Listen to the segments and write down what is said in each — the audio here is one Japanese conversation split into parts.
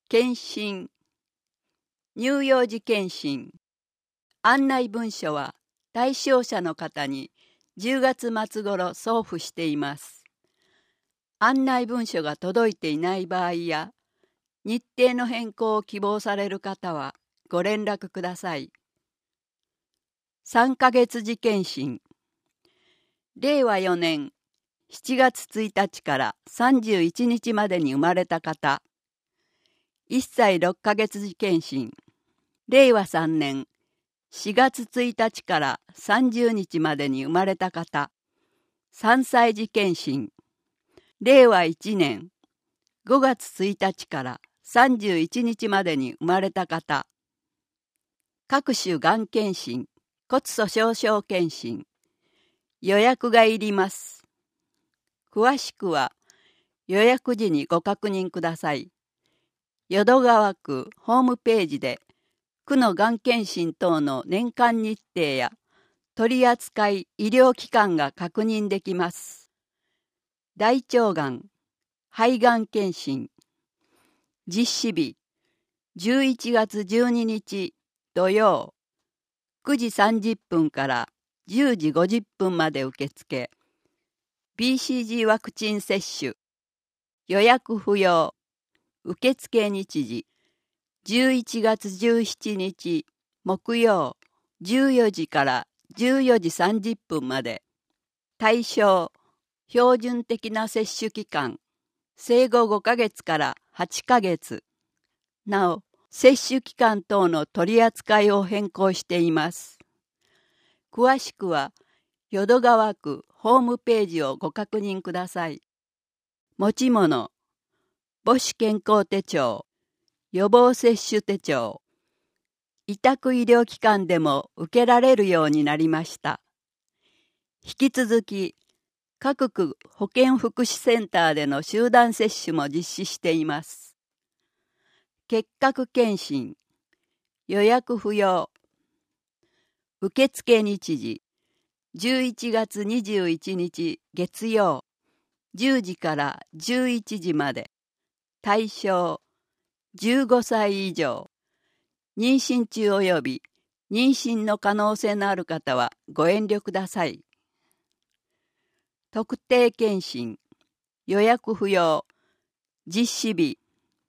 検診、乳幼児検診。案内文書は対象者の方に10月末頃送付しています。案内文書が届いていない場合や、日程の変更を希望される方はご連絡ください。3ヶ月次検診。令和4年7月1日から31日までに生まれた方。1歳6ヶ月次検診。令和3年4月1日から30日までに生まれた方。3歳児検診。令和1年5月1日から31日までに生まれた方。各種がん検診、骨粗しょう症検診。予約がいります。詳しくは予約時にご確認ください。淀川区ホームページで区のがん検診等の年間日程や取扱医療機関が確認できます。大腸がん、肺がん検診。実施日11月12日土曜9時30分から10時50分まで受付。BCG ワクチン接種。予約不要。受付日時11月17日木曜14時から14時30分まで。対象標準的な接種期間生後5ヶ月から8ヶ月。なお接種期間等の取り扱いを変更しています。詳しくは淀川区ホームページをご確認ください。持ち物母子健康手帳、予防接種手帳。委託医療機関でも受けられるようになりました。引き続き各区保健福祉センターでの集団接種も実施しています。結核検診、予約不要。受付日時11月21日月曜10時から11時まで。対象15歳以上。妊娠中及び妊娠の可能性のある方はご遠慮ください。特定検診、予約不要。実施日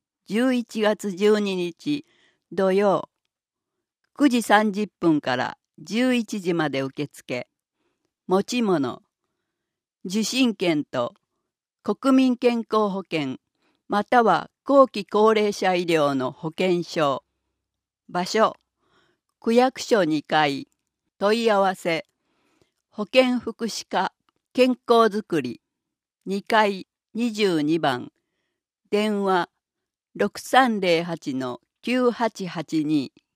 11月12日土曜9時30分から11時まで受付。持ち物受診券と国民健康保険または後期高齢者医療の保険証。場所区役所2階。問い合わせ保健福祉課健康づくり2階22番。電話6308-9882